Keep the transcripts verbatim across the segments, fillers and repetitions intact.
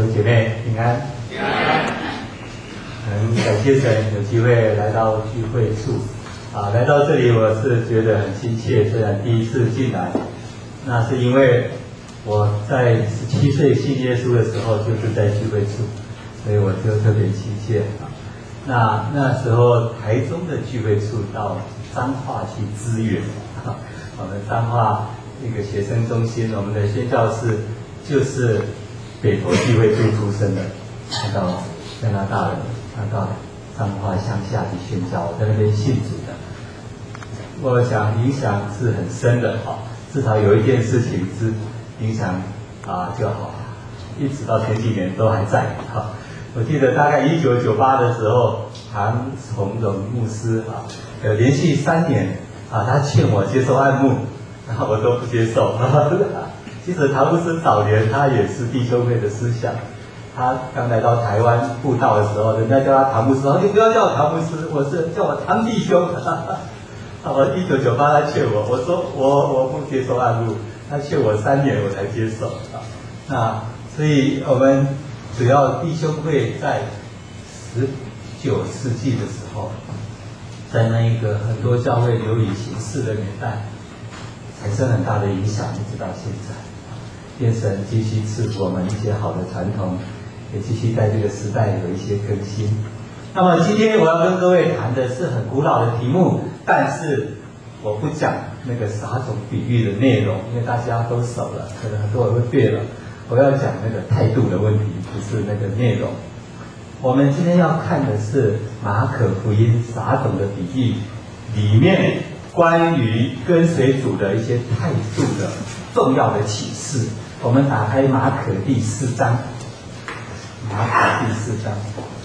兄姐妹平安。平安。很感谢神有机会来到聚会处，啊，来到这里我是觉得很亲切。虽然第一次进来，那是因为我在十七岁信耶稣的时候就是在聚会处，所以我就特别亲切啊。那那时候台中的聚会处到彰化去支援，啊，我们彰化那个学生中心，我们的宣教士就是北投聚会处出身的，看到加拿大人，看到彰化乡下去宣教，我在那边信主的，我想影响是很深的，哈，至少有一件事情是影响啊就好，一直到前几年都还在，哈。我记得大概一九九八的时候，唐崇荣牧师啊，有连续三年啊，他劝我接受按牧，然后我都不接受。其实唐牧师早年他也是弟兄会的思想，他刚来到台湾布道的时候，人家叫他唐牧师，你不要叫我唐牧师，我是叫我唐弟兄。我一九九八他劝我，我说我我不接受按牧，他劝我三年我才接受啊。那所以我们主要弟兄会在十九世纪的时候，在那一个很多教会流于形式的年代，产生很大的影响，一直到现在。愿神继续赐福我们一些好的传统，也继续在这个时代有一些更新。那么今天我要跟各位谈的是很古老的题目，但是我不讲那个撒种比喻的内容，因为大家都熟了，可能很多人会背了。我要讲那个态度的问题，不是那个内容。我们今天要看的是马可福音撒种的比喻里面关于跟随主的一些态度的重要的启示。我们打开马可第四章，马可第四章。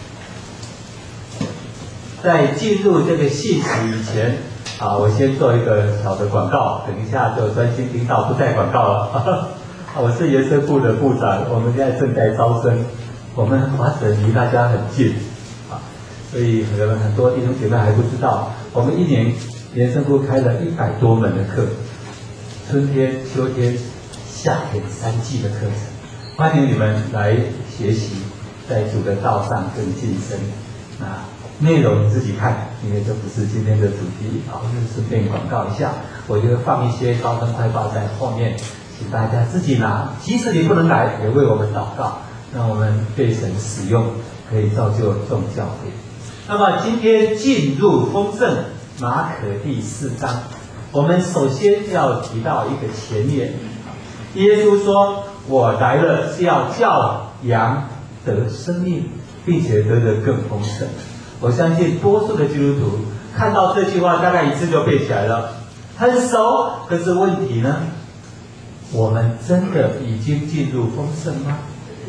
在进入这个信息以前，啊，我先做一个小的广告，等一下就专心听到，不再广告了。我是研生部的部长，我们现在正在招生。我们华神离大家很近，啊，所以可能很多弟兄姐妹还不知道，我们一年研生部开了一百多门的课，春天、秋天、夏天三季的课程，欢迎你们来学习，在主的道上更晋升。啊，内容你自己看，因为这不是今天的主题，啊，就顺便广告一下，我就放一些招生快报在后面。请大家自己拿，即使你不能来，也为我们祷告，让我们被神使用，可以造就众教会。那么今天进入丰盛马可第四章，我们首先要提到一个前言。耶稣说：“我来了是要叫羊得生命，并且得得更丰盛。”我相信多数的基督徒看到这句话，大概一次就背起来了，很熟。可是问题呢？我们真的已经进入丰盛吗？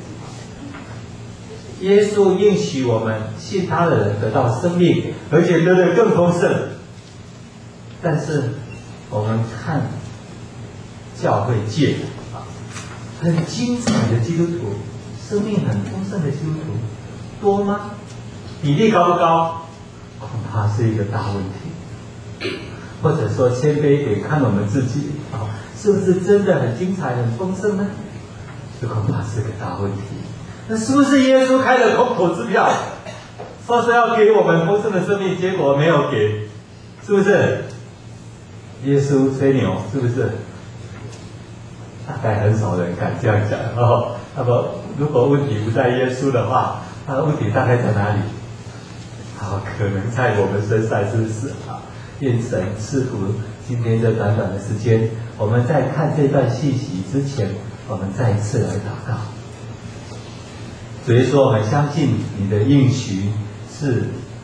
耶稣应许我们信他的人得到生命，而且得得更丰盛。但是我们看教会界啊，很精彩的基督徒，生命很丰盛的基督徒多吗？比例高不高？恐怕是一个大问题。或者说谦卑得看我们自己啊，是不是真的很精彩、很丰盛呢？这恐怕是个大问题。那是不是耶稣开了空头支票，说是要给我们丰盛的生命，结果没有给？是不是？耶稣吹牛，是不是？大概很少人敢这样讲哦。那么，如果问题不在耶稣的话，那问题大概在哪里？好，可能在我们身上，是不是啊？愿神赐福今天这短短的时间，我们在看这段信息之前，我们再一次来祷告。所以说，我们相信你的应许是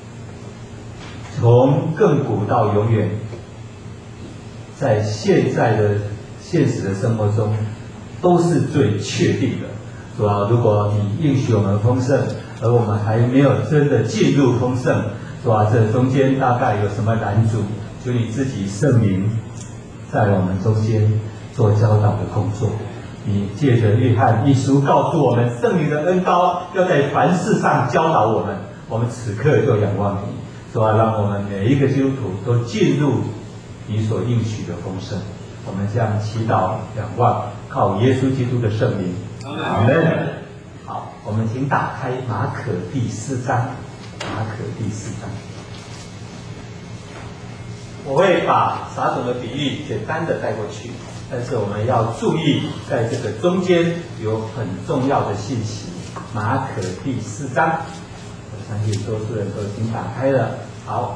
从亘古到永远，在现在的现实的生活中都是最确定的。主啊，如果你应许我们丰盛，而我们还没有真的进入丰盛，主啊，这中间大概有什么拦阻？求你自己圣灵在我们中间做教导的工作。你借着约翰一书告诉我们，圣灵的恩膏要在凡事上教导我们。我们此刻就仰望你，主啊，让我们每一个基督徒都进入你所应许的丰盛。我们这样祈祷、仰望，靠耶稣基督的圣灵。阿门。好。 我们请打开马可第四章，马可第四章。我会把撒种的比喻简单的带过去，但是我们要注意，在这个中间有很重要的信息。马可第四章，我相信多数人都已经打开了。好，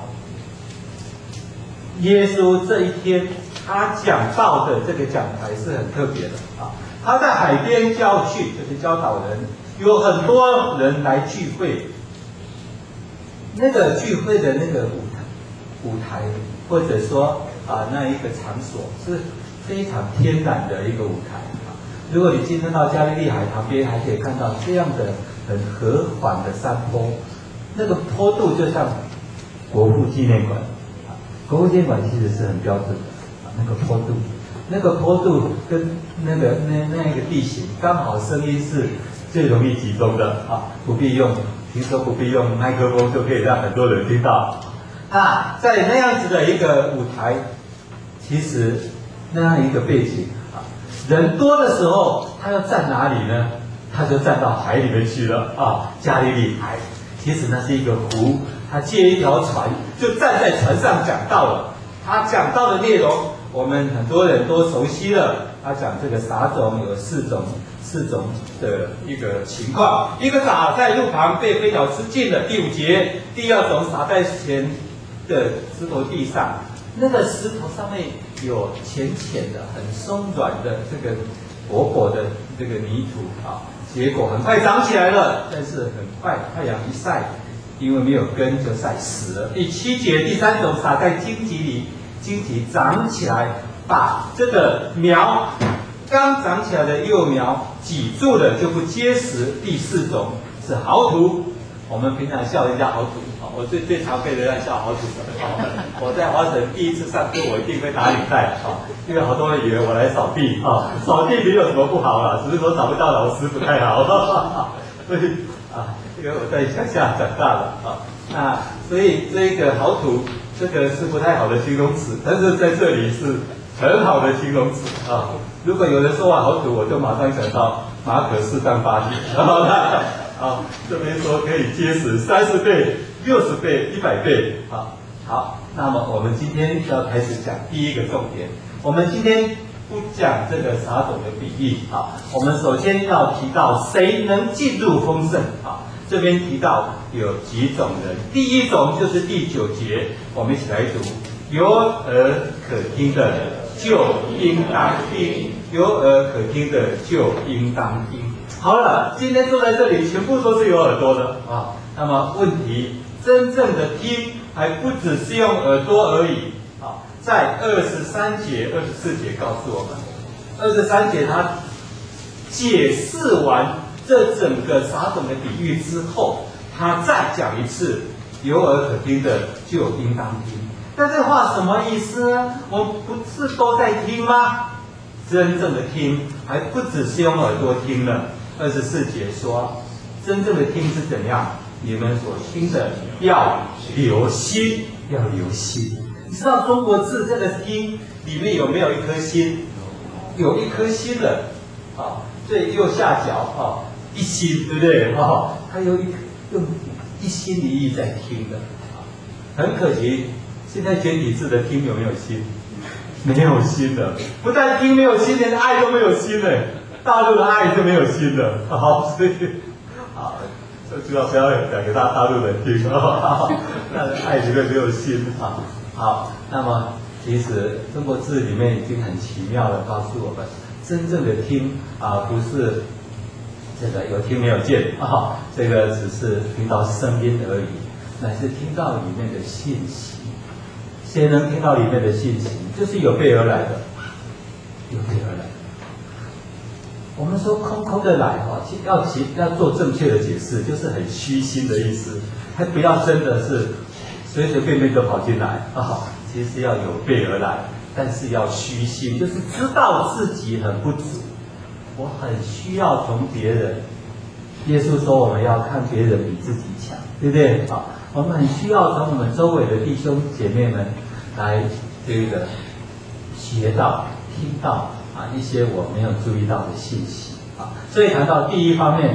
耶稣这一天他讲道的这个讲台是很特别的啊，他在海边教训，就是教导人，有很多人来聚会。那个聚会的那个舞台，舞台或者说啊那一个场所是非常天然的一个舞台啊。如果你今天到加利利海旁边，还可以看到这样的很和缓的山坡，那个坡度就像国父纪念馆啊，国父纪念馆其实是很标准的啊，那个坡度，那个坡度跟那个那那个地形刚好声音是最容易集中的啊，不必用。听说不必用麦克风就可以让很多人听到。啊，在那样子的一个舞台，其实那样一个背景啊，人多的时候，他要站哪里呢？他就站到海里面去了啊，加利利海。其实那是一个湖，他借一条船，就站在船上讲道了。他讲道的内容，我们很多人都熟悉了。他讲这个撒种有四种。四种的一个情况，一个撒在路旁被飞鸟吃尽了。第五节，第二种撒在前的石头地上，那个石头上面有浅浅的、很松软的这个薄薄的这个泥土啊，结果很快长起来了，但是很快太阳一晒，因为没有根就晒死了。第七节，第三种撒在荆棘里，荆棘长起来，把这个苗。刚长起来的幼苗挤住了就不结实。第四种是豪土，我们平常笑人家豪土，我最最常被人家笑豪土的。我在华城第一次上课，我一定会打领带啊，因为好多人以为我来扫地啊，扫地没有什么不好啦，只是说找不到老师不太好。所以啊，这个我在乡下长大了啊，那所以这个豪土这个是不太好的形容词，但是在这里是很好的形容词啊。如果有人说完豪土，我就马上想到马可四章八节，好，这边说可以结实三十倍、六十倍、一百倍，好，好，那么我们今天要开始讲第一个重点。我们今天不讲这个撒种的比喻啊，我们首先要提到谁能进入丰盛啊？这边提到有几种人，第一种就是第九节，我们一起来读：有耳可听的就应当听。有耳可听的就应当听。好了，今天坐在这里全部都是有耳朵的啊。那么问题，真正的听还不只是用耳朵而已啊。在二十三节、二十四节告诉我们，二十三节他解释完这整个撒种的比喻之后，他再讲一次，有耳可听的就应当听。但这话什么意思呢？我们不是都在听吗？真正的听还不只是用耳朵听了。二十四节说，真正的听是怎样？你们所听的要留心，要留心。你知道中国字这个听里面有没有一颗心？有一颗心的啊，最右下角啊，一心，对不对？啊，它有一用一心一意在听的啊。很可惜，现在简体字的听有没有心？没有心的，不但听没有心，连爱都没有心了。大陆的爱就没有心了，好，所以好，朱老师要讲给大大陆人听，好，那爱里面没有心啊。好，那么其实中国字里面已经很奇妙的告诉我们，真正的听啊，不是这个有听没有见啊，这个只是听到声音而已，乃是听到里面的信息。谁能听到里面的信息？就是有备而来的，有备而来的。我们说空空的来哈，要其要做正确的解释，就是很虚心的意思，还不要真的是随随便便就跑进来啊。其实要有备而来，但是要虚心，就是知道自己很不足，我很需要从别人。耶稣说我们要看别人比自己强，对不对？啊，我们很需要从我们周围的弟兄姐妹们来这个学到、听到啊一些我没有注意到的信息啊。所以谈到第一方面，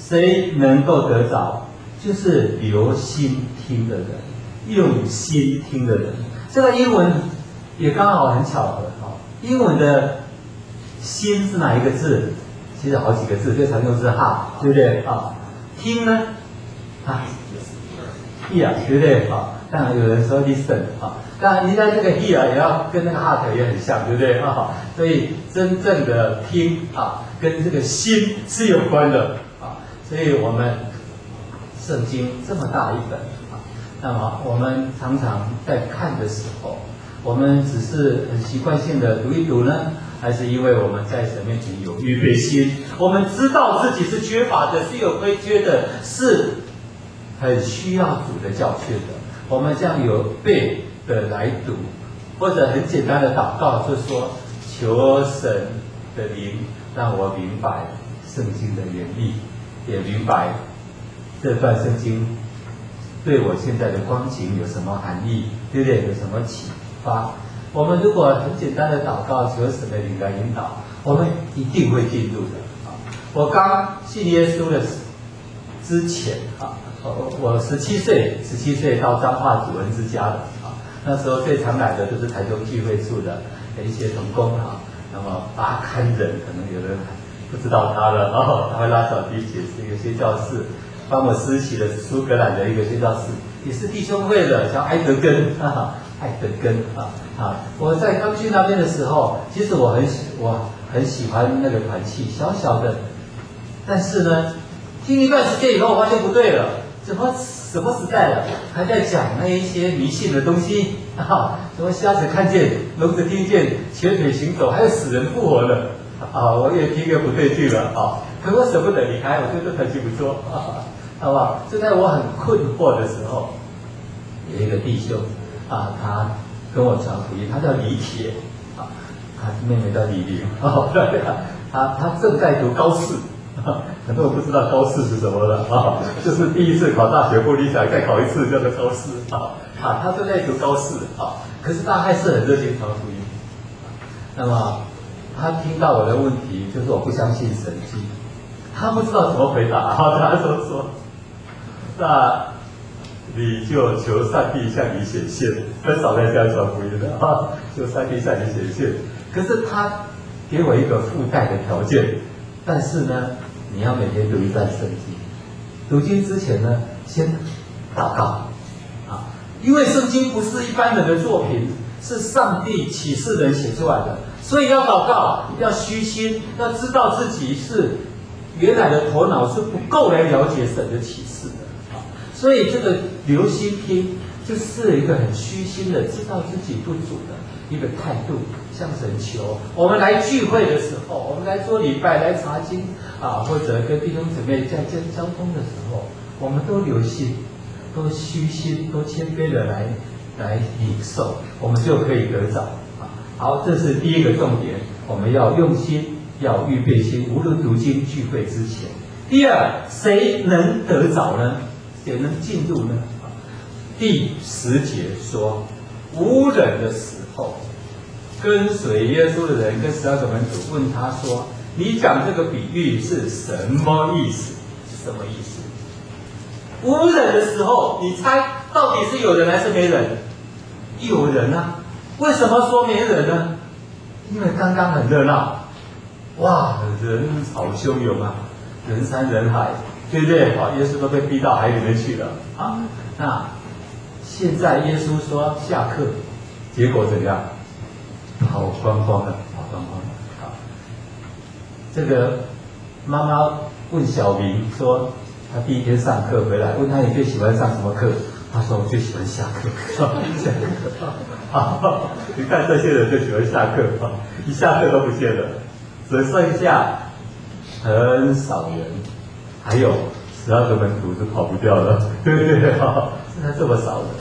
谁能够得着？就是留心听的人，用心听的人。这个英文也刚好很巧合啊。英文的心是哪一个字？其实好几个字，最常用是 heart， 对不对啊？听呢？啊 ，hear， 对不对啊？当然有人说 listen 啊，当然你在这个 hear 也要跟那个 heart 也很像，对不对啊？所以真正的听啊，跟这个心是有关的啊。所以我们圣经这么大一本啊，那么我们常常在看的时候，我们只是很习惯性的读一读呢，还是因为我们在神面前有预备心，我们知道自己是缺乏的，是有亏缺的，是很需要主的教训的。我们这样有备的来读，或者很简单的祷告，就说求神的灵让我明白圣经的原意，也明白这段圣经对我现在的光景有什么含义，对不对？有什么启发？我们如果很简单的祷告，求神的灵来引导，我们一定会进入的啊！我刚信耶稣的之前啊，我我十七岁，十七岁到彰化主恩之家的啊，那时候最常来的就是台中聚会处的一些同工啊，那么八堪人，可能有人不知道他了哦，他会拉小提琴，是一个宣教士，帮我施洗的苏格兰的一个宣教士，也是弟兄会的，叫埃德根啊，埃德根啊啊！我在刚去那边的时候，其实我很喜我很喜欢那个团契，小小的，但是呢，听一段时间以后，我发现不对了，怎么什么时代了，还在讲那一些迷信的东西啊？什么瞎子看见，聋子听见，瘸腿行走，还有死人复活的啊！我也听个不对劲了啊！可我舍不得离开，我觉得团契不错啊，好不好？就在我很困惑的时候，有一个弟兄啊，他跟我传福音，他叫李铁啊，他妹妹叫李玲哦，对啊，他他正在读高四。很多人不知道高四是什么了啊，就是第一次考大学不理想，再考一次叫做高四啊啊，他正在读高四啊，可是他还是很热心传福音。那么他听到我的问题，就是我不相信神迹，他不知道怎么回答，啊、他说说，那你就求上帝向你显现，很少在家传福音的啊，求上帝向你显现。可是他给我一个附带的条件，但是呢，你要每天读一段圣经。读经之前呢，先祷告啊，因为圣经不是一般人的作品，是上帝启示人写出来的，所以要祷告，要虚心，要知道自己是原来的头脑是不够来了解神的启示的啊。所以这个留心听，就是一个很虚心的知道自己不足的一个态度，向神求。我们来聚会的时候，我们来做礼拜、来查经啊，或者跟弟兄姊妹在交交通的时候，我们都留心，都虚心，都谦卑的来来领受，我们就可以得着啊。好，这是第一个重点，我们要用心，要预备心，无论读经聚会之前。第二，谁能得着呢？谁能进入呢？啊，第十节说，无人的时候，跟随耶稣的人跟十二个门徒问他说：“你讲这个比喻是什么意思？是什么意思？”无人的时候，你猜到底是有人还是没人？有人啊！为什么说没人呢？因为刚刚很热闹，哇，人潮汹涌啊，人山人海，对不对？啊，耶稣都被逼到海里面去了啊。那现在耶稣说下课，结果怎样？跑光光了，跑光光了啊！这个妈妈问小明说，他第一天上课回来，问他你最喜欢上什么课？他说我最喜欢下课，下课啊！你看这些人就喜欢下课啊，一下课都不见了，只剩下很少人，还有十二个门徒是跑不掉了，对不对啊？现在这么少人，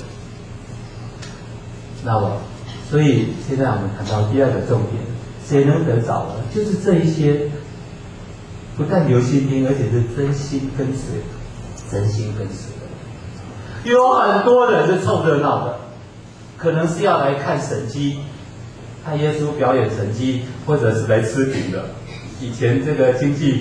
那我。所以现在我们谈到第二个重点，谁能得着呢？就是这一些不但留心听，而且是真心跟随，真心跟随的。有很多人是凑热闹的，可能是要来看神迹，看耶稣表演神迹，或者是来吃饼的。以前这个经济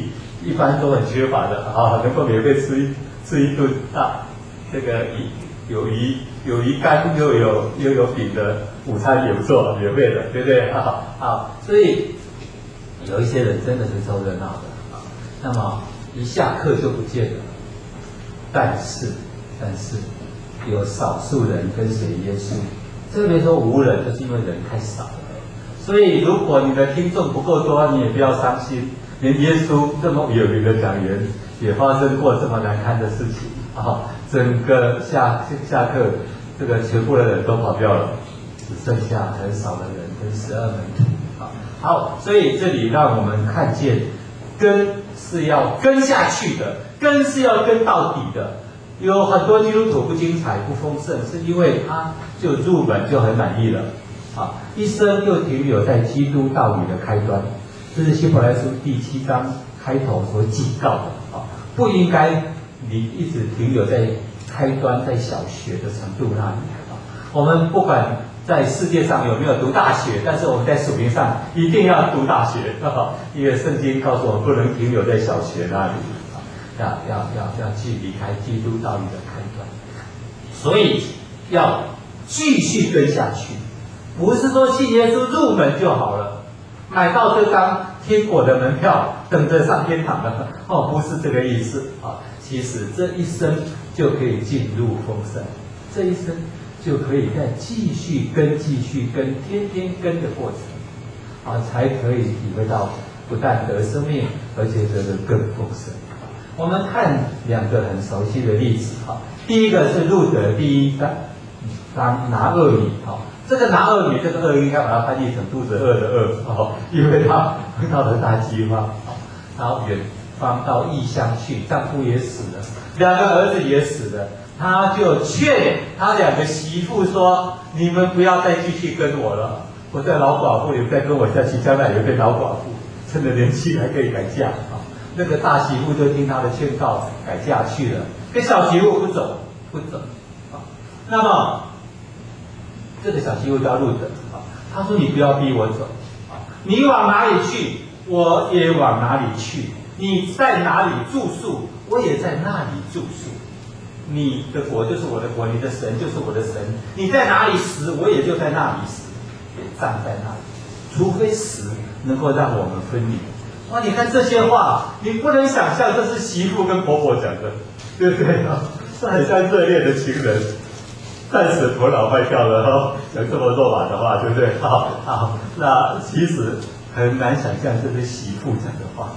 一般都很缺乏的啊，能够免费吃一吃一顿大这个有鱼有鱼干又有又有饼的午餐也不错，免费的，对不对？好，好，所以有一些人真的是凑热闹的啊，那么一下课就不见了。但是，但是有少数人跟随耶稣，特别说无人，就是因为人太少了。所以，如果你的听众不够多，你也不要伤心。连耶稣这么有名的讲员，也发生过这么难堪的事情啊！整个下下课，这个全部的人都跑掉了，只剩下很少的人跟十二门徒啊。好，所以这里让我们看见，根是要跟下去的，根是要跟到底的。有很多基督徒不精彩、不丰盛，是因为他就入门就很满意了。啊，一生又停留在基督道理的开端，这是希伯来书第七章开头所警告的啊，不应该你一直停留在开端，在小学的程度那里啊。我们不管在世界上有没有读大学，但是我们在属灵上一定要读大学啊，因为圣经告诉我们不能停留在小学那里啊，要要要要去离开基督道理的开端，所以要继续跟下去。不是说信耶稣入门就好了，买到这张天国的门票，等着上天堂了。哦，不是这个意思啊。其实这一生就可以进入丰盛，这一生就可以再继续跟、继续跟、天天跟的过程，啊，才可以体会到不但得生命，而且得的更丰盛。我们看两个很熟悉的例子啊，第一个是路德第一章当拿厄米啊。这个拿厄米，这个厄应该把它翻译成肚子饿的饿哦，因为他碰到了大饥荒，然后远方到异乡去，丈夫也死了，两个儿子也死了，他就劝他两个媳妇说：“你们不要再继续跟我了，我在老寡妇，你们再跟我下去，将来也变老寡妇，趁着年轻还可以改嫁啊。”那个大媳妇就听他的劝告，改嫁去了，跟小媳妇不走，不走啊。那么这个小媳妇叫路德啊，他说：“你不要逼我走啊，你往哪里去，我也往哪里去；你在哪里住宿，我也在那里住宿。你的国就是我的国，你的神就是我的神。你在哪里死，我也就在那里死，也葬在那里。除非死能够让我们分离。”哇，你看这些话，你不能想象这是媳妇跟婆婆讲的，对不对啊？是很像热恋的情人。暂时头脑坏掉了哦，讲这么肉麻的话，对不对？好，好，那其实很难想象这是媳妇讲的话，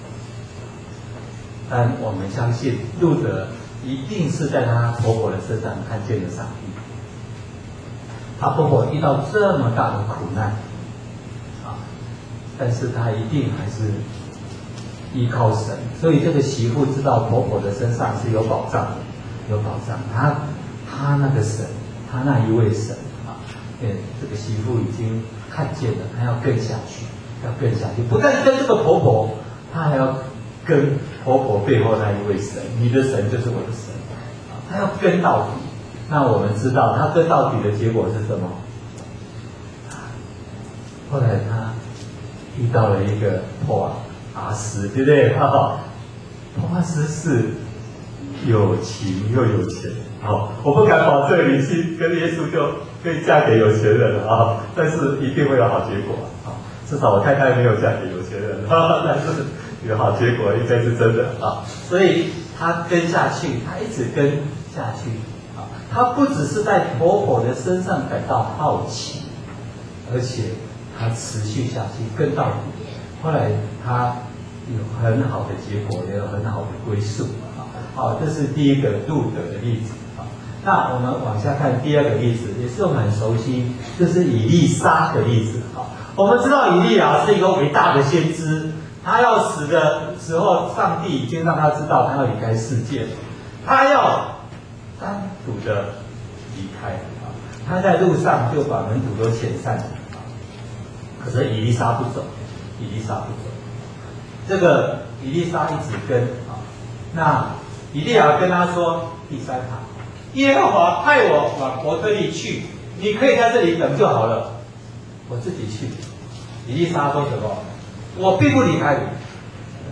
但我们相信路德一定是在她婆婆的身上看见了上帝。她婆婆遇到这么大的苦难啊，但是她一定还是依靠神，所以这个媳妇知道婆婆的身上是有保障的，有保障。她他那个神，他那一位神啊，呃，这个媳妇已经看见了，他要跟下去，要跟下去，不但跟这个婆婆，他还要跟婆婆背后那一位神，你的神就是我的神，啊，他要跟到底。那我们知道，他跟到底的结果是什么？后来他遇到了一个波阿斯，对不对？哈哈，波阿斯是有情又有钱。好，我不敢保证你去跟耶稣就可以嫁给有钱人了啊，但是一定会有好结果啊。至少我太太没有嫁给有钱人，但是有好结果应该是真的啊。所以她跟下去，她一直跟下去啊。她不只是在婆婆的身上感到好奇，而且她持续下去跟到底。后来她有很好的结果，也有很好的归宿啊。好，这是第一个路德的例子。那我们往下看第二个例子，也是我们很熟悉，就是以利沙的例子。好，我们知道以利亚是一个伟大的先知，他要死的时候，上帝已经让他知道他要离开世界了，他要单独的离开啊。他在路上就把门徒都遣散了啊。可是以利沙不走，以利沙不走，这个以利沙一直跟啊。那以利亚跟他说第三行。耶和华派我往伯特利去，你可以在这里等就好了，我自己去。以利沙说什么？我并不离开你。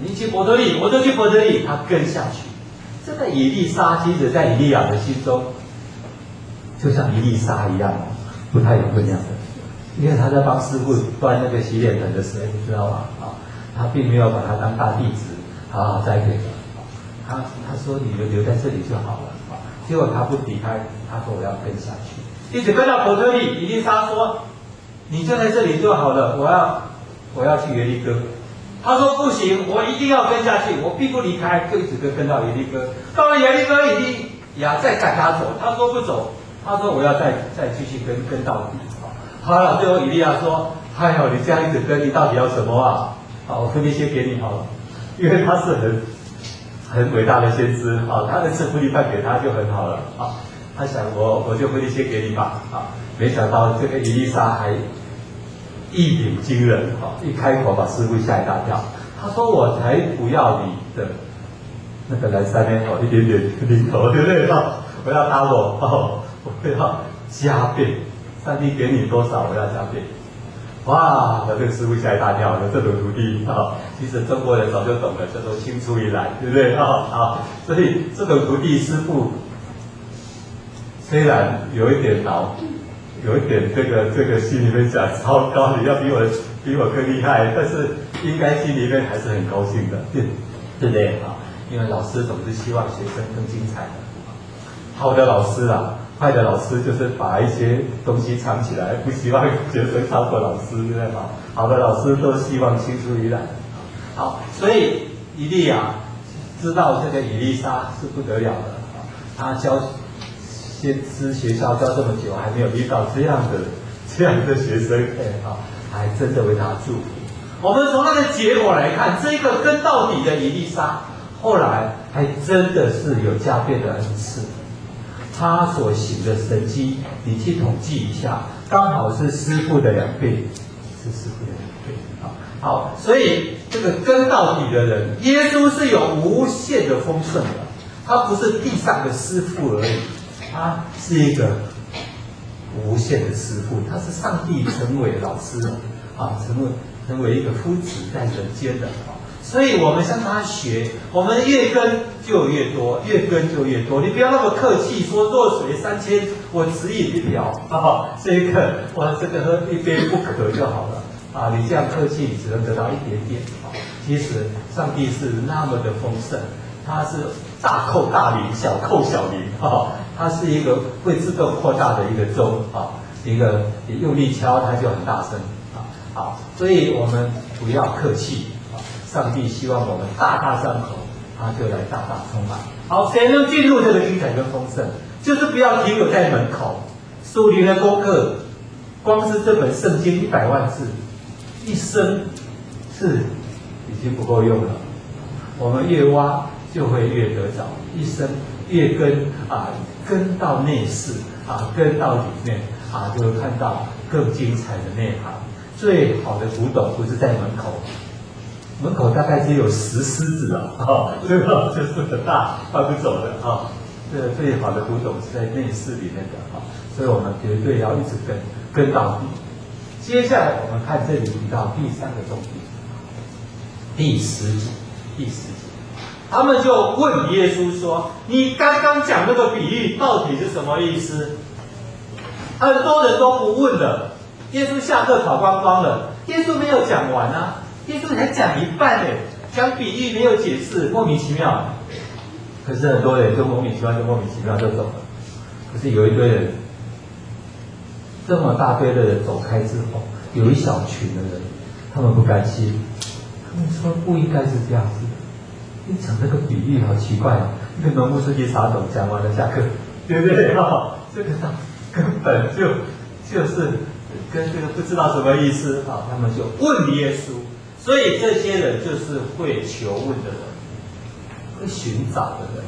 你去伯特利，我就去伯特利，他跟下去。这个以利沙其实在以利亚的心中，就像以利沙一样，不太有分量的，因为他在帮师傅端那个洗脸盆的水，你知道吗？啊，他并没有把他当大弟子，好好栽培的。他他说你就留在这里就好了啊，结果他不离开，他说我要跟下去，一直跟到伯特利。以利沙说，你就在这里就好了，我要我要去耶利哥。他说不行，我一定要跟下去，我必不离开，就一直跟跟到耶利哥。到了耶利哥，以利亚再赶他走，他说不走，他说我要再再继续跟跟到底。好了，最后以利亚说，哎呦，你这样一直跟，你到底要什么啊？好，我分一些给你好了，因为他是很很伟大的先知啊，他的赐福利派给他就很好了啊。他想我我就分一些给你吧啊，没想到这个以利沙还一鸣惊人啊！一开口把师傅吓一大跳。他说：“我才不要你的那个来三年哦，一点点零头，对不对？哦，我要打我哦，我要加倍，上帝给你多少，我要加倍。”哇！我这个师傅吓一大跳，有这种徒弟啊！其实中国人早就懂了，叫做青出于蓝，对不对？啊啊！所以这种徒弟师傅虽然有一点恼。有一点这个这个心里面想，糟糕，你要比我比我更厉害，但是应该心里面还是很高兴的，对对不对啊？因为老师总是希望学生更精彩的。好的老师啊，坏的老师就是把一些东西藏起来，不希望学生超过老师，对不对吗？好的老师都希望青出于蓝。好，所以以利亚知道这个以利沙是不得了的啊，他教。先知学校教这么久，还没有遇到这样的这样的学生，哎啊，还真的为他祝福。我们从那个结果来看，这个跟到底的以利沙，后来还真的是有加倍的恩赐。他所行的神迹，你去统计一下，刚好是师父的两倍，是师父的两倍啊。好，所以这个跟到底的人，耶稣是有无限的丰盛的，他不是地上的师父而已。他是一个无限的师父，他是上帝成为老师啊，成为成为一个夫子在人间的啊，所以我们向他学，我们越跟就越多，越跟就越多。你不要那么客气，说弱水三千，我只饮一瓢啊，这一个我这个喝一杯不渴就好了啊，你这样客气，你只能得到一点点啊。其实上帝是那么的丰盛，他是大扣大零，小扣小零啊。它是一个会自动扩大的一个钟啊，一个你用力敲它就很大声啊。好，所以我们不要客气啊，上帝希望我们大大张口，他就来大大充满。好，谁能进入这个精彩跟丰盛？就是不要停留在门口。属灵的功课，光是这本圣经一百万字，一生是已经不够用了。我们越挖就会越得着，一生越跟啊。跟到内室啊，跟到里面啊，就会看到更精彩的内涵。最好的古董不是在门口，门口大概只有十狮子啊，啊，这个就是很大，搬不走的啊。这个最好的古董是在内室里面的啊，所以我们绝对要一直跟跟到底。接下来我们看这里提到第三个重点，第十节，第十节。他们就问耶稣说：“你刚刚讲那个比喻到底是什么意思？”很多人都不问了，耶稣下课跑光光了，耶稣没有讲完啊，耶稣才讲一半呢，讲比喻没有解释，莫名其妙。可是很多人就莫名其妙，就莫名其妙就走了。可是有一堆人，这么大堆的人走开之后，有一小群的人，他们不甘心，他们说不应该是这样子的。你讲这个比喻好奇怪啊！一个农夫司机傻懂，讲完了下课，对不对？哦，这个根本就就是跟这个不知道什么意思啊！他们就问耶稣，所以这些人就是会求问的人，会寻找的人。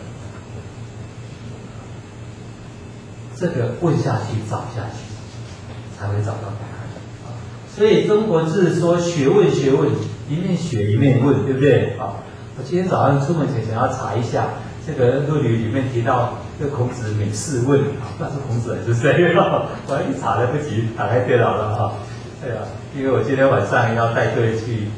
这个问下去，找下去，才会找到答案啊！所以中国字说学问学问，一面学一面问，对不对啊？我今天早上出门前想要查一下，这个《论语》里面提到这个孔子每事问啊，不知道是孔子还是谁啊？我一查来不及，打开电脑了啊。对啊，因为我今天晚上要带队去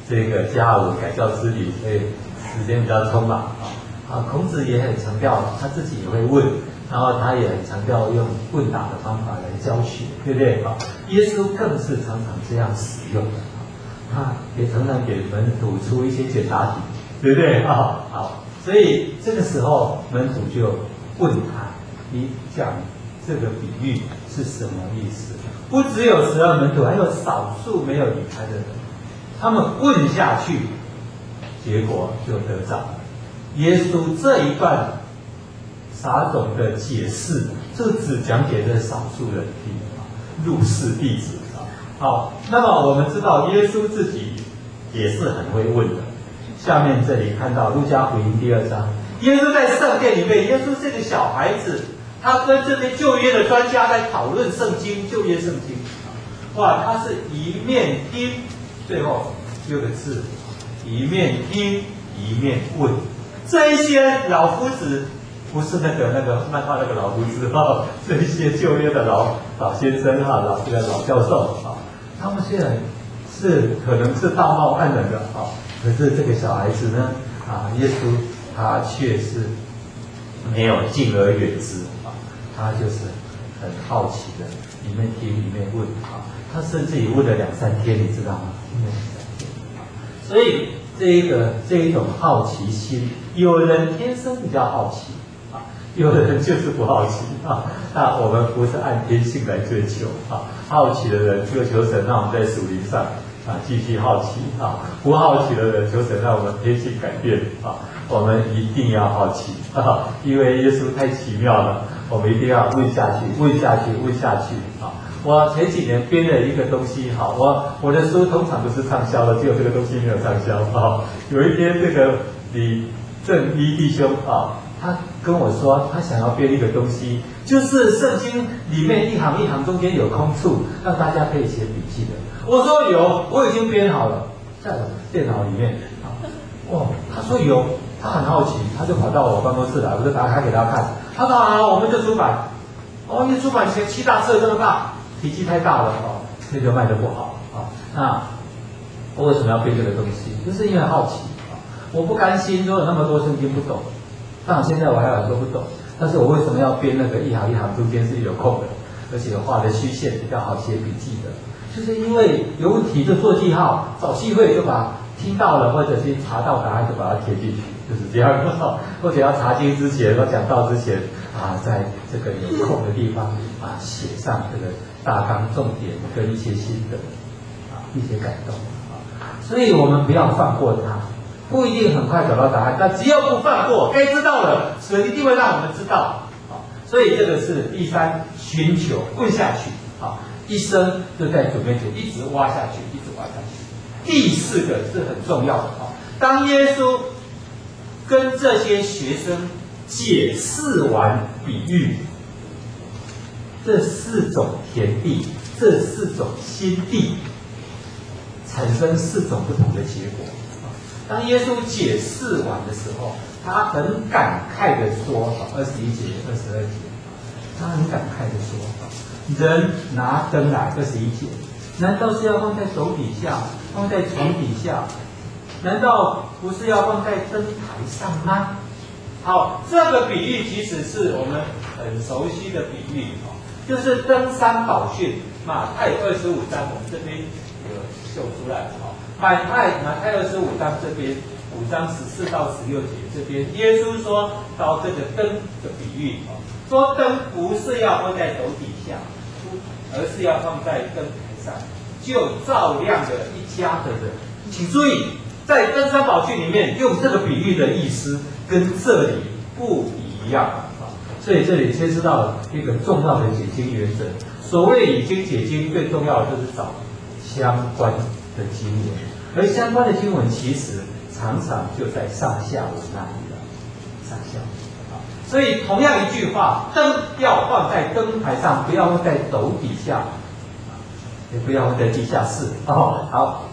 这个家务改教之旅，所以时间比较匆忙啊。啊，孔子也很强调他自己也会问，然后他也很强调用问答的方法来教学，对不对啊？耶稣更是常常这样使用的啊，他也常常给门徒出一些简答题，对不对啊？好，所以这个时候门徒就问他，你讲这个比喻是什么意思？不只有十二门徒，还有少数没有离开的人，他们问下去，结果就得着了。耶稣这一段撒种的解释，就只讲给这少数人听啊，入室弟子啊。好，那么我们知道耶稣自己也是很会问的。下面这里看到路加福音第二章，耶稣在圣殿里面，耶稣这个小孩子，他跟这些旧约的专家在讨论圣经，旧约圣经。哇，他是一面听，最后六个字，一面听一面问。这一些老夫子，不是那个那个漫画那个老夫子哈，这一些旧约的老老先生哈，老这个老教授啊，他们虽然是可能是道貌岸然的啊，可是这个小孩子呢啊，耶稣他却是没有敬而远之啊，他就是很好奇的，里面听里面问啊，他甚至于问了两三天，你知道吗？两三天啊，所以这一个这一种好奇心，有人天生比较好奇啊，有的人就是不好奇啊。那我们不是按天性来追求啊，好奇的人就求神让我们在属灵上啊继续好奇啊，不好奇的人求神让我们天性改变啊。我们一定要好奇啊，因为耶稣太奇妙了，我们一定要问下去，问下去，问下去啊。我前几年编了一个东西，哈，我我的书通常都是畅销的，只有这个东西没有畅销啊。有一天，这个李正一弟兄啊，他跟我说，他想要编一个东西，就是圣经里面一行一行中间有空处，让大家可以写笔记的。我说有，我已经编好了，在我的电脑里面啊。哦，他说有，他很好奇，他就跑到我办公室来，我就打开给他看。他说好，我们就出版。哦，一出版前七大册这么大。体积太大了哦，所以就卖得不好啊。那我为什么要编这个东西？就是因为好奇啊，我不甘心说有那么多圣经不懂，当然现在我还有很多不懂，但是我为什么要编那个一行一行中间是有空的，而且画的虚线比较好写笔记的？就是因为有问题就做记号，找机会就把听到了或者是查到答案就把它贴进去，就是这样。或者要查经之前或讲道之前啊，在这个有空的地方啊，写上这个大纲重点跟一些心得啊，一些感动啊。所以我们不要放过它，不一定很快找到答案，但只要不放过，该知道了，神一定会让我们知道啊。所以这个是第三，寻求问下去啊，一生就在主面前一直挖下去，一直挖下去。第四个是很重要的啊，当耶稣跟这些学生解释完比喻，这四种田地，这四种心地，产生四种不同的结果。当耶稣解释完的时候，他很感慨的说：“二十一节、二十二节，他很感慨的说，人拿灯来，二十一节，难道是要放在手底下，放在床底下？难道不是要放在灯台上吗？”好，这个比喻其实是我们很熟悉的比喻哦，就是登山宝训，马太二十五章，我们这边有秀出来哦。马太马太二十五章这边五章十四到十六节这边，耶稣说到这个灯的比喻哦，说灯不是要放在斗底下，而是要放在灯台上，就照亮了一家的人。请注意，在登山宝训里面用这个比喻的意思跟这里不一样啊，所以这里牵涉到一个重要的解经原则。所谓以经解经，最重要的就是找相关的经文，而相关的经文其实常常就在上下文那里了，上下文啊。所以同样一句话，灯要放在灯台上，不要放在斗底下，也不要放在地下室哦。好，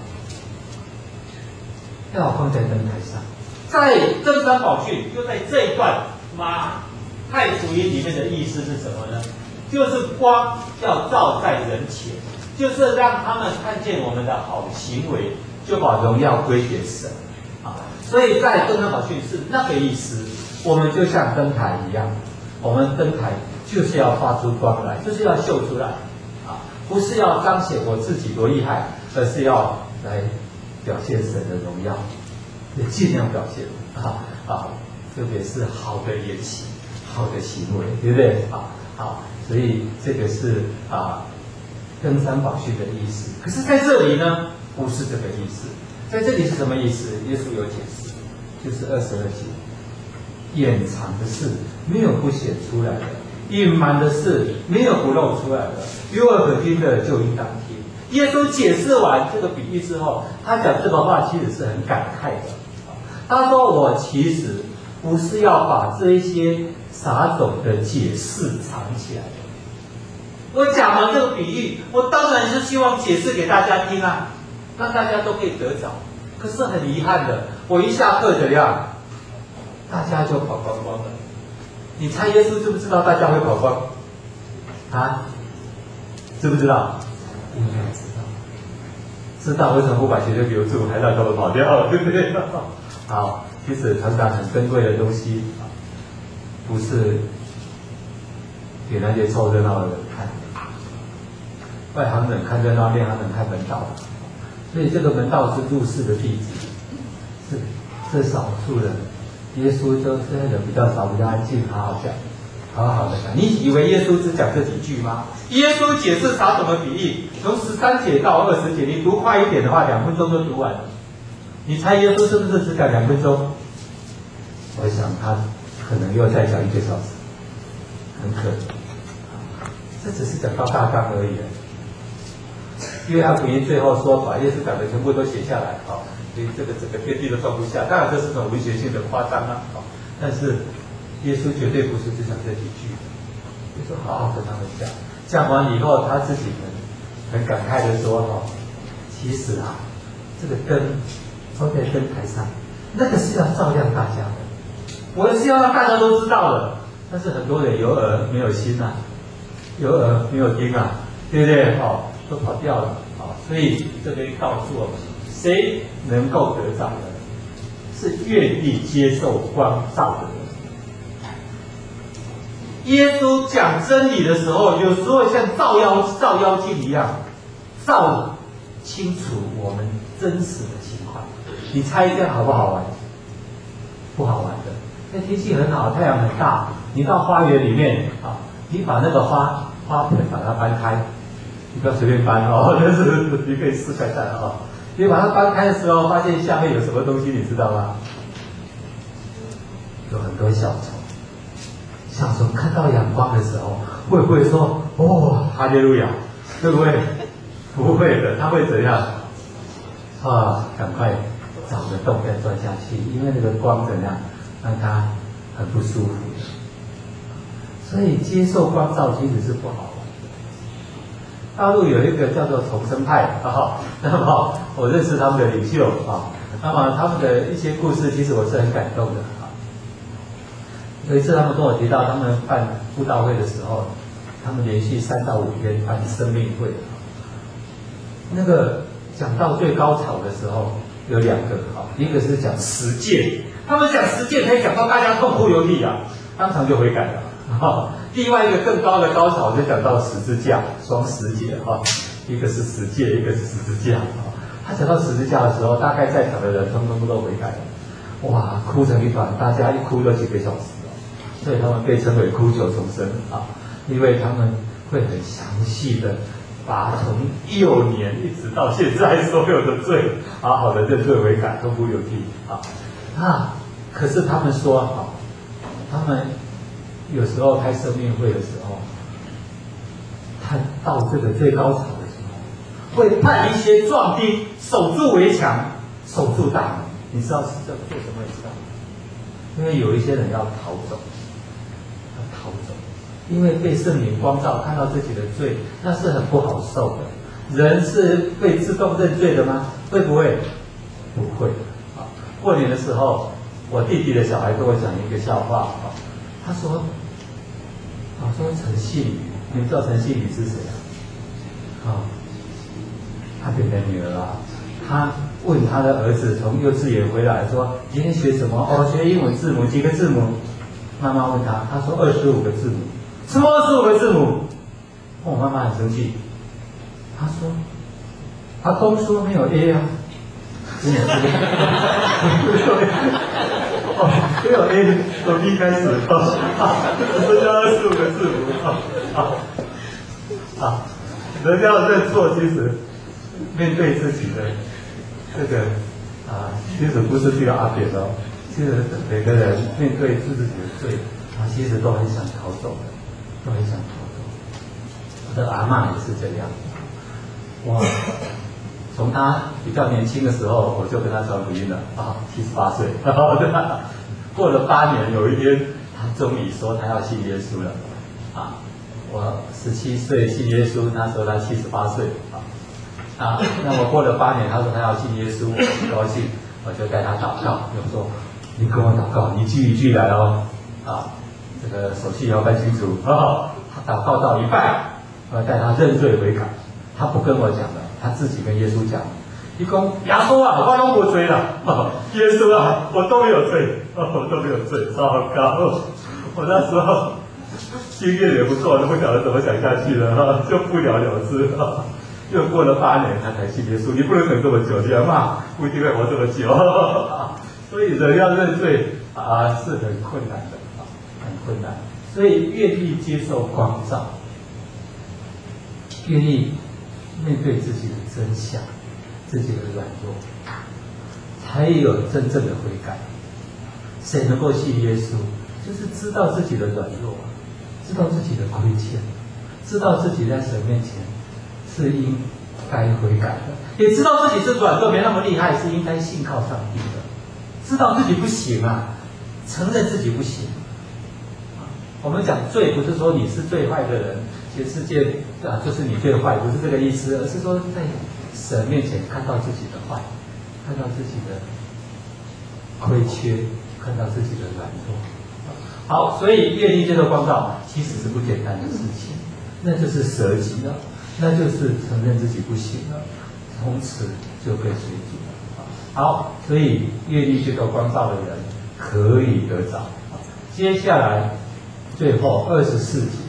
要放在灯台上。在登山宝训就在这一段马太福音里面的意思是什么呢？就是光要照在人前，就是让他们看见我们的好行为， 就把荣耀归给神啊。所以在登山宝训是那个意思，我们就像灯台一样，我们灯台就是要发出光来，就是要秀出来啊，不是要彰显我自己多厉害，而是要来表现神的荣耀，也尽量表现啊啊，特别是好的言行、好的行为，对不对啊？好，所以这个是啊登山宝训的意思。可是在这里呢，不是这个意思。在这里是什么意思？耶稣有解释，就是二十二节，掩藏的事没有不显出来的，隐瞒的事没有不露出来的，有耳可听的就应当听。耶稣解释完这个比喻之后，他讲这个话其实是很感慨的。他说：“我其实不是要把这一些撒种的解释藏起来的。我讲完这个比喻，我当然是希望解释给大家听啊，让大家都可以得着。可是很遗憾的，我一下课怎样，大家就跑光光了。你猜耶稣知不知道大家会跑光？啊？知不知道？应该知道。知道为什么不把学生留住，还让他们跑掉，对不对？好，其实常常很珍贵的东西，不是给那些凑热闹的人看。外行人看热闹，内行人看门道。所以这个门道是入世的弟子，是是少数人。耶稣就这些人比较少，比较安静，好好讲，好好的讲。你以为耶稣只讲这几句吗？耶稣解释撒种的比喻，从十三节到二十节，你读快一点的话，两分钟就读完了。你猜耶稣是不是只讲两分钟？我想他可能又再讲一个小时，很可能。这只是讲到大纲而已。约翰福音最后说把耶稣讲的全部都写下来，好，所以这个整个天地都装不下。当然这是种文学性的夸张啊，好，但是耶稣绝对不是只讲这几句，耶稣好好跟他们讲，讲完以后他自己很很感慨的说，哈，其实啊，这个灯放在灯台上，那个是要照亮大家的，我是要让大家都知道的，但是很多人有耳没有心啊，有耳没有听啊，对不对？好。都跑掉了啊！所以这边告诉我们，谁能够得着的，是愿意接受光照的人。耶稣讲真理的时候，有时候像照妖照妖镜一样，照清楚我们真实的情况。你猜这样好不好玩？不好玩的。那天气很好，太阳很大，你到花园里面啊，你把那个花花盆把它搬开。你不要随便搬哦，但是你可以试看看哦。你把它搬开的时候，发现下面有什么东西，你知道吗？有很多小虫。小虫看到阳光的时候，会不会说“哦，哈利路亚”？对不会？不会的，它会怎样？啊，赶快找个洞再钻下去，因为那个光怎样，让它很不舒服。所以接受光照其实是不好。大陆有一个叫做重生派啊，那么我认识他们的领袖啊，那么他们的一些故事，其实我是很感动的啊。有一次他们跟我提到，他们办布道会的时候，他们连续三到五天办生命会，那个讲到最高潮的时候有两个啊，一个是讲十诫，他们讲十诫可以讲到大家痛哭流涕啊，当场就悔改了啊。另外一个更高的高潮就讲到十字架，双十节哈，一个是十诫，一个是十字架啊。他讲到十字架的时候，大概在场的人通通都悔改了，哇，哭成一团，大家一哭都几个小时哦，所以他们被称为哭求重生啊，因为他们会很详细的把从幼年一直到现在所有的罪，好好的认罪悔改，痛哭流涕啊啊！可是他们说哈，他们有时候开生命会的时候，他到这个最高潮的时候，会派一些壮丁守住围墙，守住大门。你知道是在做什么？你知道吗？因为有一些人要逃走，要逃走，因为被圣灵光照，看到自己的罪，那是很不好受的。人是会自动认罪的吗？会不会？不会。啊，过年的时候，我弟弟的小孩跟我讲一个笑话啊，他说。啊，说陈信宇，你们知道陈信宇是谁啊？啊，他的女儿啊，他问他的儿子从幼稚园回来说：“今天学什么？哦，学英文字母，几个字母？”妈妈问他，他说二十五个字母。什么二十五个字母？哦，妈妈很生气。他说：“阿公说没有 A 啊。”真的是，哦，没有 A， 从 B 开始，这叫二十五个字母，啊啊，人要认错，其实面对自己的这个啊，其实不是只有阿扁哦，其实每个人面对自己的罪，啊，其实都很想逃走的，都很想逃走。我的阿嬷也是这样，哇。从他比较年轻的时候，我就跟他传福音了啊，七十八岁，然后过了八年，有一天他终于说他要信耶稣了啊！我十七岁信耶稣，那时候他七十八岁啊啊！那我过了八年，他说他要信耶稣，我很高兴，我就带他祷告，我说你跟我祷告，你一句一句来哦啊！这个手续要办清楚啊！他祷告到一半，我带他认罪悔改，他不跟我讲了。他自己跟耶稣讲：“你讲耶稣啊，我都无罪了，耶稣啊，我都没有罪，我都没有罪，糟糕！我那时候经验也不错，都不晓得怎么讲下去了，哈，就不了了之。又过了八年，他才信耶稣。你不能等这么久，你嘛不一定会活这么久。所以人要认罪啊，是很困难的，很困难。所以愿意接受光照，愿意。”面对自己的真相，自己的软弱，才有真正的悔改。谁能够信耶稣，就是知道自己的软弱，知道自己的亏欠，知道自己在神面前是应该悔改的，也知道自己是软弱没那么厉害，是应该信靠上帝的。知道自己不行啊，承认自己不行。我们讲罪，不是说你是最坏的人。全世界啊，就是你最坏，不是这个意思，而是说在神面前看到自己的坏，看到自己的亏缺，看到自己的软弱。好，所以愿意接受光照，其实是不简单的事情，那就是舍己了，那就是承认自己不行了，从此就被随主了。好，所以愿意接受光照的人可以得着。接下来最后二十四节。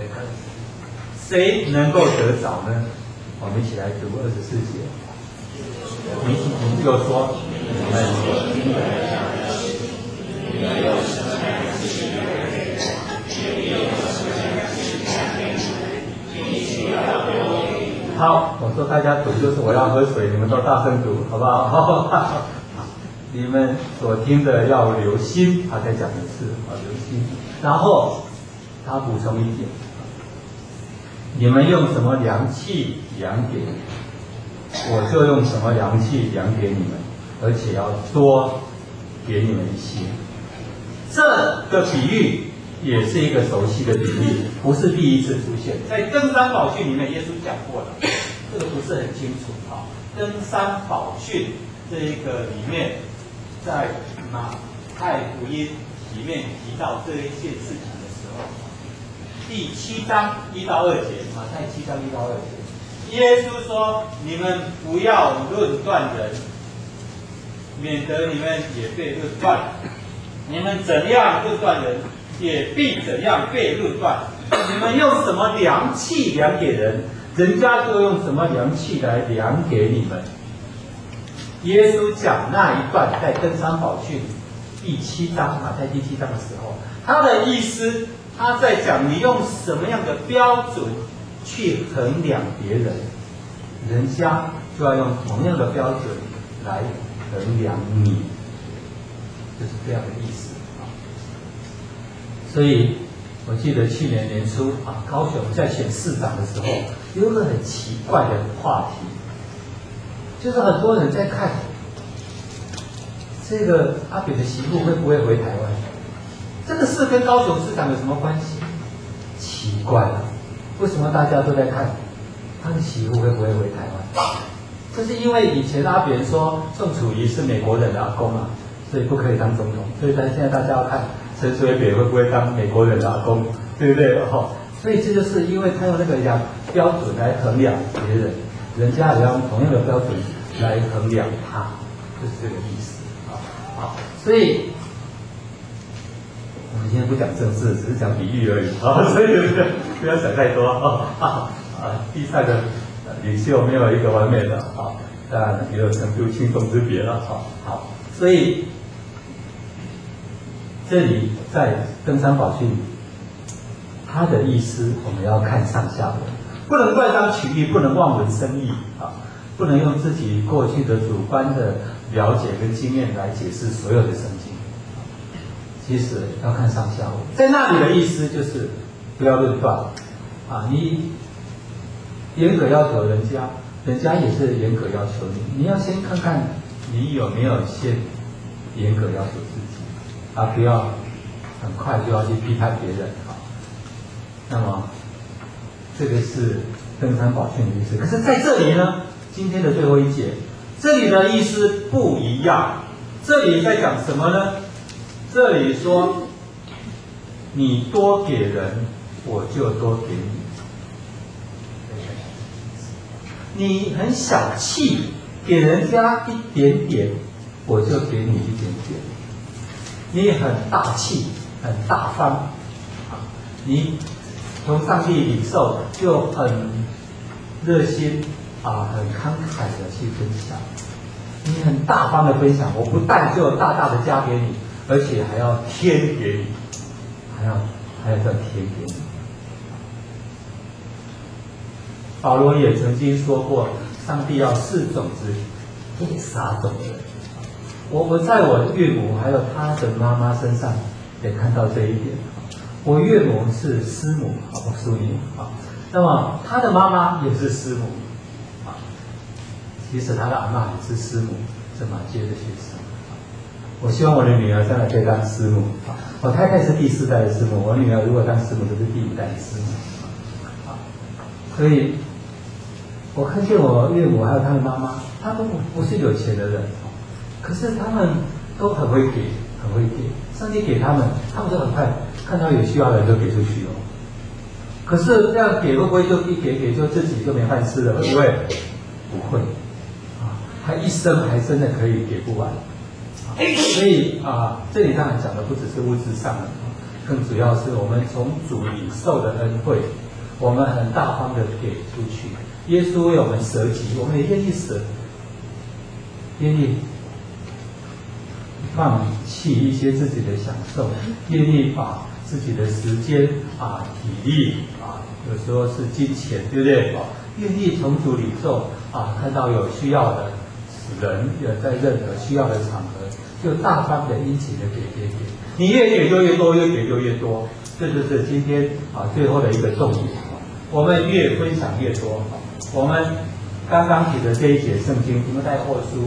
谁能够得着呢？我们一起来读二十四节。你你就说，你们所听的讲的是，你们用什么样的事给我？你用什么样的事讲给你们？必须要留意。好，我说大家读，就是我要喝水，你们都大声读，好不好？你们所听的要留心，他在讲的是啊，留心。然后他补充一点。你们用什么量器量给我，就用什么量器量给你们，而且要多给你们一些。这个比喻也是一个熟悉的比喻，不是第一次出现，在登山宝训里面耶稣讲过了，这个不是很清楚啊。登山宝训这一个里面，在马太福音里面提到这一件事情的时候。第七章一到二节，马太七章一到二节，耶稣说：“你们不要论断人，免得你们也被论断。你们怎样论断人，也必怎样被论断。你们用什么量器量给人，人家就用什么量器来量给你们。”耶稣讲那一段在登山宝训第七章，马太第七章的时候，他的意思。他在讲你用什么样的标准去衡量别人，人家就要用同样的标准来衡量你，就是这样的意思啊。所以我记得去年年初啊，高雄在选市长的时候，有个很奇怪的话题，就是很多人在看这个阿扁的媳妇会不会回台湾。这个事跟高雄市长有什么关系？奇怪了，为什么大家都在看他的媳妇会不会回台湾？这是因为以前阿扁说宋楚瑜是美国人的阿公啊，所以不可以当总统。所以现在大家要看陈水扁会不会当美国人的阿公，对不对？哦，所以这就是因为他用那个量标准来衡量别人，人家也要用同样的标准来衡量它，就是这个意思啊。好，所以我们今天不讲正事，只是讲比喻而已啊，所以不要想太多啊啊啊！地上的领袖没有一个完美的啊，当然也有成就轻重之别了啊。好，所以这里在登山宝训，它的意思我们要看上下文，不能断章取义，不能望文生义啊，不能用自己过去的主观的了解跟经验来解释所有的圣经。其实要看上下文，在那里的意思就是不要论断啊，你严格要求人家，人家也是严格要求你，你要先看看你有没有先严格要求自己啊，不要很快就要去批判别人啊。那么这个是登山宝训的意思。可是在这里呢，今天的最后一节，这里的意思不一样。这里在讲什么呢？这里说，你多给人，我就多给你。你很小气，给人家一点点，我就给你一点点。你很大气，很大方，你从上帝领受就很热心啊，很慷慨的去分享。你很大方的分享，我不但就大大的加给你，而且还要添给你，还要还要再添给你。保罗也曾经说过，上帝要赐种子给撒种的人。我我在我岳母还有他的妈妈身上也看到这一点。我岳母是师母，啊，我属你啊。那么他的妈妈也是师母，啊，其实他的阿嬷也是师母，是马街的学生。我希望我的女儿将来可以当师母。啊，我太太是第四代的师母，我女儿如果当师母就是第五代的师母。啊，所以，我看见我岳母还有她的妈妈，她都不是有钱的人，可是他们都很会给，很会给。上帝给他们，他们都很快看到有需要的人就给出去哦。可是这样给会不会就一给给就自己就没饭吃了？会不会？不会。啊，他一生还真的可以给不完。所以啊，这里当然讲的不只是物质上的，更主要是我们从主领受的恩惠，我们很大方的给出去。耶稣为我们舍己，我们也愿意舍，愿意放弃一些自己的享受，愿意把自己的时间啊、体力啊，有时候是金钱，对不对？啊，愿意从主领受啊，看到有需要的人，也在任何需要的场合，就大方的、殷勤的给给给。你越给就越多，越给就越多，这就是今天啊最后的一个重点。我们越分享越多。我们刚刚提的这一节圣经，提摩太后书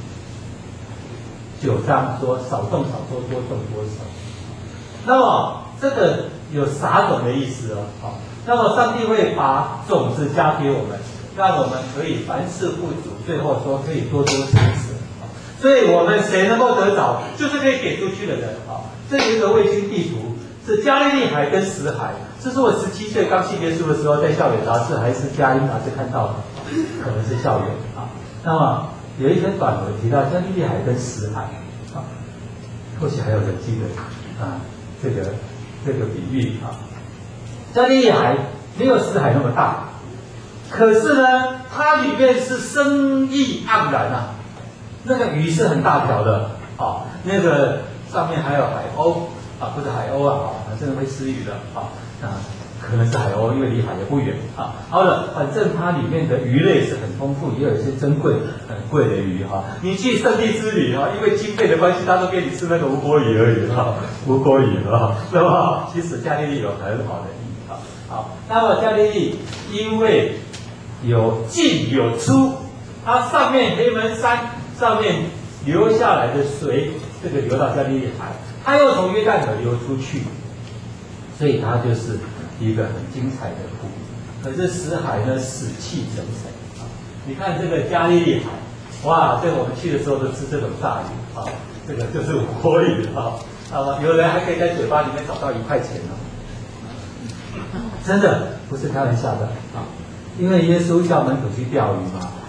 九章说：少种少收，多种多收。那么这个有撒种的意思哦。好，那么上帝会把种子加给我们，让我们可以凡事富足。最后说可以多多施舍。所以我们谁能够得着，就是可以给出去的人啊。这有一个卫星地图，是加利利海跟死海。这是我十七岁刚信耶稣的时候，在校园杂志还是佳音杂志看到的，可能是校园啊。那么有一篇短文提到加利利海跟死海啊，或许还有人记得啊这个这个比喻啊。加利利海没有死海那么大，可是呢，它里面是生意盎然啊。那个鱼是很大条的啊，那个上面还有海鸥啊，不是海鸥啊，反正会吃鱼的啊。啊，可能是海鸥，因为离海也不远啊。好了，反正它里面的鱼类是很丰富，也有一些珍贵、很贵的鱼哈。你去圣地之旅哈，因为经费的关系，他都给你吃那个无锅鱼而已哈，无锅鱼哈。那么其实加利利有很好的鱼哈。好，那么加利利因为有进有出，它上面黑门山上面流下来的水，这个流到加利利海，它又从约旦河流出去。所以它就是一个很精彩的湖。可是死海呢，死气沉沉啊！你看这个加利利海，哇，这个我们去的时候都吃这种炸鱼啊，这个就是无锅鱼啊。啊，有人还可以在嘴巴里面找到一块钱呢，真的不是开玩笑的啊！因为耶稣叫门徒去钓鱼嘛，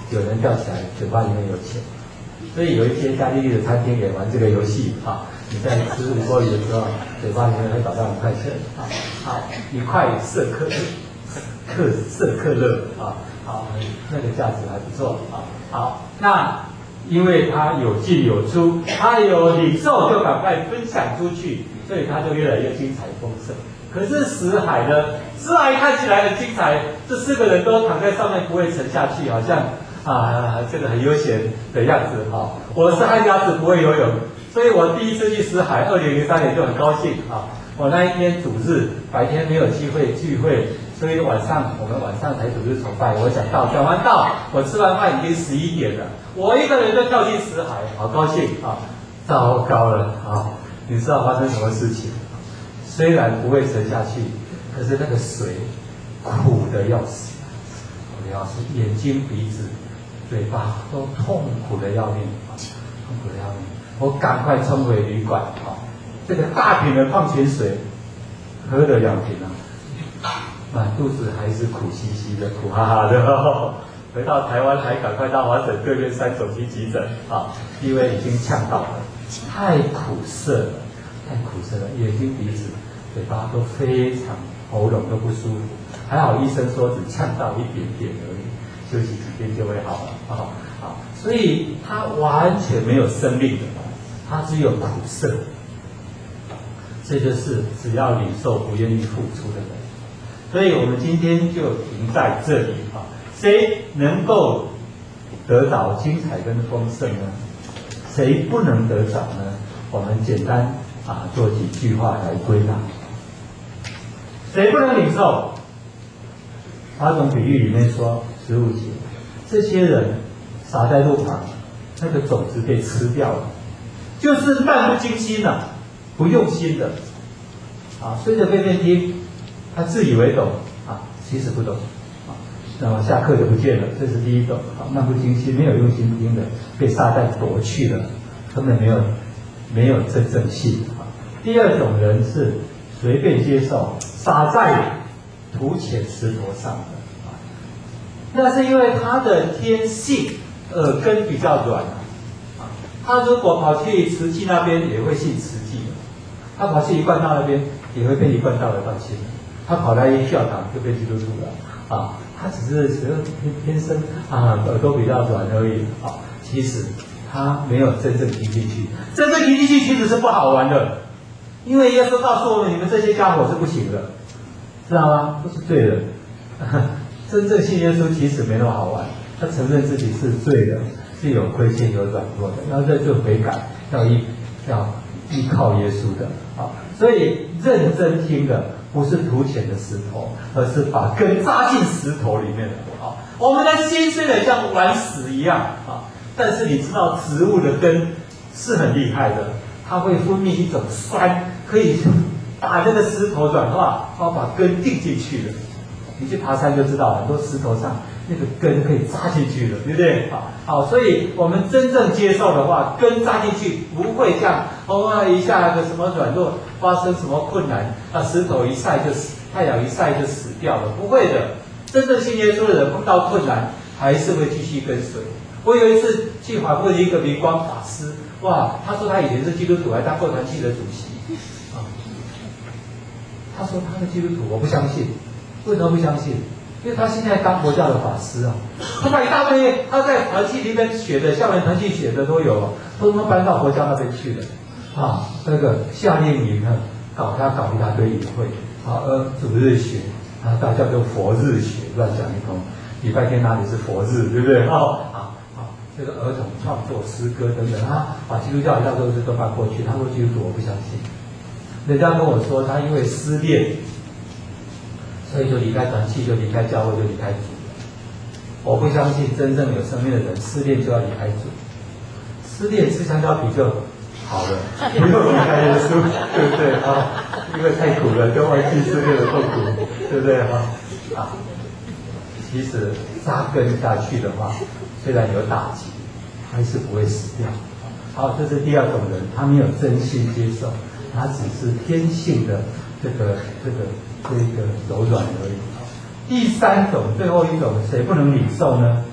有人吊起来，嘴巴里面有钱。所以有一些加利利的餐厅也玩这个游戏啊，你在吃五锅鱼的时候，嘴巴里面会找到五块钱啊，好，一块色克克色克勒啊，好，那个价值还不错啊。好，那因为它有进有出，它有领受就赶快分享出去，所以它就越来越精彩丰盛。可是死海呢？死海看起来很精彩，这四个人都躺在上面不会沉下去，好像啊这个很悠闲的样子哈。我是旱鸭子，不会游泳，所以我第一次去死海，二零零三年就很高兴啊。我那一天主日白天没有机会聚会，所以晚上我们晚上才主日崇拜。我讲到讲完道，我吃完饭已经十一点了，我一个人就跳进死海，好高兴啊！糟糕了啊！你知道发生什么事情？虽然不会沉下去，可是那个水苦的要死，苦的要死，眼睛、鼻子、嘴巴都痛苦的要命啊，痛苦的要命。我赶快冲回旅馆啊，这个大瓶的矿泉水喝了两瓶啊，满肚子还是苦兮兮的、苦哈哈的。哦、回到台湾还赶快到华省对面三总区急诊啊，因为已经呛到了，太苦涩了，太苦涩了，眼睛、鼻子。嘴巴都非常，喉咙都不舒服，还好医生说只呛到一点点而已，休息几天就会好了啊啊！所以他完全没有生命的，他只有苦涩。这就是只要领受不愿意付出的人。所以我们今天就停在这里啊！谁能够得着精彩跟丰盛呢？谁不能得着呢？我们简单啊做几句话来归纳。谁不能领受？八种比喻里面说十五节，这些人撒在路旁，那个种子被吃掉了，就是漫不经心的、啊，不用心的，啊，随着便便听，他自以为懂啊，其实不懂啊，那么下课就不见了，这是第一种啊，漫不经心、没有用心听的，被撒旦夺去了，根本没有没有真正信啊。第二种人是随便接受。撒在土浅石头上的啊，那是因为他的天性耳根比较软啊，他如果跑去慈济那边也会信慈济的，他跑去一贯道那边也会被一贯道的放心，他跑来一教堂就被基督徒了啊，他只是只是天生啊耳朵比较软而已啊，其实他没有真正听进去，真正听进去其实是不好玩的。因为耶稣告诉我们，你们这些家伙是不行的，知道吗？都是罪人。真正信耶稣其实没那么好玩，他承认自己是罪人，是有亏欠、有软弱的，要认罪悔改，要依要依靠耶稣的啊。所以认真听的不是土浅的石头，而是把根扎进石头里面的啊。我们的心虽然像顽石一样啊，但是你知道植物的根是很厉害的。它会分泌一种酸，可以把这个石头软化，然后把根定进去的。你去爬山就知道，很多石头上那个根可以扎进去的，对不对？好，好，所以我们真正接受的话，根扎进去不会像哦一下个什么软弱，发生什么困难，啊石头一晒就死，太阳一晒就死掉了，不会的。真正信耶稣的人碰到困难，还是会继续跟随。我有一次去访问一个明光法师。哇，他说他以前是基督徒，还当过团契的主席啊。他说他是基督徒，我不相信。为什么不相信？因为他现在当佛教的法师啊，他把一大堆他在团契里面学的，校园团契学的都有，都他妈搬到佛教那边去了啊。那个夏令营呢，搞他搞一大堆营会啊，呃，主日学啊，大家都佛日学，乱讲一通。礼拜天哪里是佛日，对不对？哦，好。这个儿童创作诗歌等等啊，把基督教一大堆事都搬过去。他说基督徒我不相信，人家跟我说他因为失恋，所以就离开团契，就离开教会，就离开主。我不相信真正有生命的人失恋就要离开主，失恋吃香蕉皮就好了，不用离开耶稣，对不对啊？因为太苦了，就忘记失恋的痛苦，对不对啊？啊，其实扎根下去的话。虽然有打击，还是不会死掉。好，这是第二种人，他没有真心接受，他只是天性的这个这个这个柔软而已。第三种，最后一种，谁不能领受呢？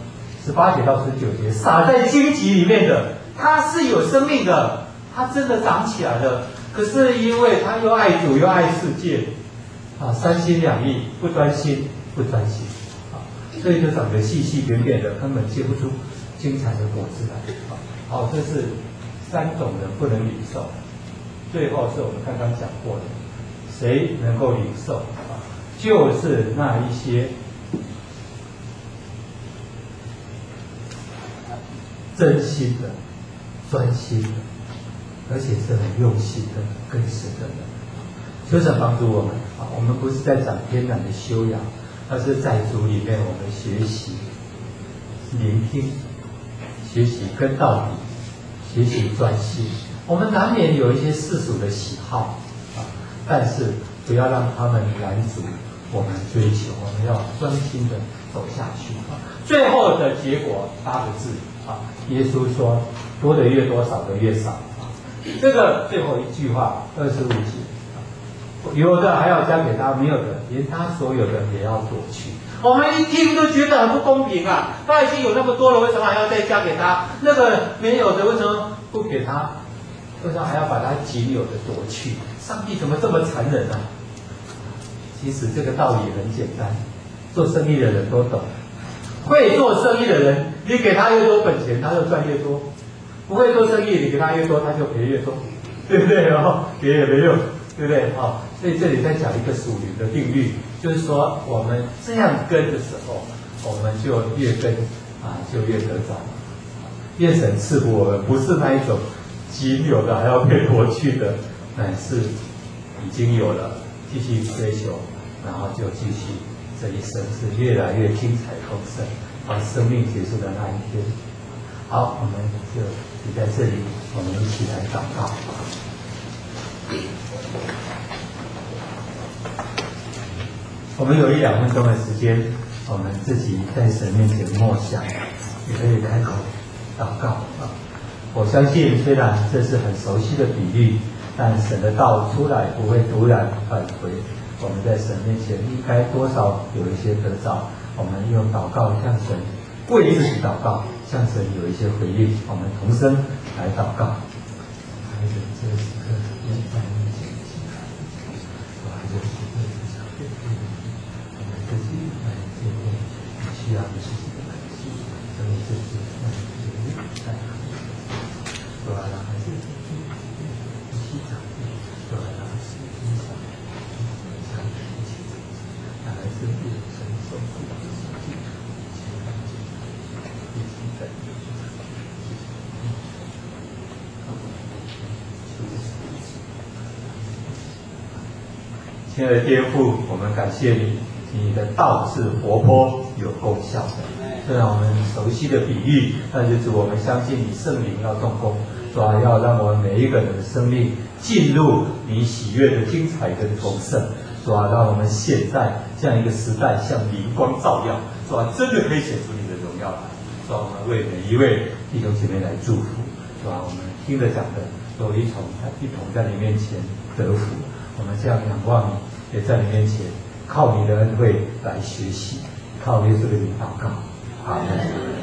十八节到十九节，撒在荆棘里面的，它是有生命的，它真的长起来了。可是因为他又爱主又爱世界，啊，三心两意，不专心，不专心，啊，所以就长得细细扁扁的，根本结不出精彩的果子来。啊，好，这是三种人不能领受。最后是我们刚刚讲过的，谁能够领受啊？就是那一些真心的、专心的，而且是很用心的、跟随的人。求神帮助我们啊！我们不是在讲天然的修养，而是在主里面我们学习、聆听、学习跟到底、学习专心。我们难免有一些世俗的喜好啊，但是不要让他们拦阻我们追求，我们要专心的走下去啊。最后的结果八个字啊，耶稣说：多的越多，少的越少啊。这个最后一句话，二十五节啊，有的还要加给他，没有的连他所有的也要夺去。我们一听都觉得很不公平啊！他已经有那么多了，为什么还要再加给他？那个没有的，为什么不给他？为什么还要把他仅有的夺去？上帝怎么这么残忍啊？其实这个道理很简单，做生意的人都懂。会做生意的人，你给他越多本钱，他就赚越多；不会做生意，你给他越多，他就赔越多，对不对？哦，给也没用，对不对？哦，所以这里在讲一个属灵的定律，就是说我们这样跟的时候，我们就越跟啊，就越得着。愿神赐福我们，不是那一种仅有的还要被夺去的，乃是已经有了，继续追求，然后就继续这一生是越来越精彩丰盛，到生命结束的那一天。好，我们就就在这里，我们一起来祷告。我们有一两分钟的时间，我们自己在神面前默想，也可以开口祷告啊。我相信，虽然这是很熟悉的比喻，但神的道出来不会突然返回。我们在神面前应该多少有一些得着。我们用祷告向神为自己祷告，向神有一些回应。我们同声来祷告。孩子，这个时刻也在面前祈祷，我还是时刻至少对我们自己来见面，需要的是这个感谢，所以这是让自己在。主啊，让孩子一起长大，主啊，让孩子一起长大，让孩子一起长大，让孩子不承受不了的事情，一起感觉，一起在这里，亲爱的天父，我们感谢你，你的道是活泼有功效的。虽然我们熟悉的比喻，但是主，我们相信你圣灵要动工。主啊，要让我们每一个人的生命进入你喜悦的精彩跟丰盛。主啊，让我们现在这样一个时代像灵光照耀。主啊，真的可以显出你的荣耀来。主啊，我们为每一位弟兄姐妹来祝福。主啊，我们听着讲的都一同一同在你面前得福。我们这样仰望你，也在你面前靠你的恩惠来学习，靠耶稣的名祷告。阿门。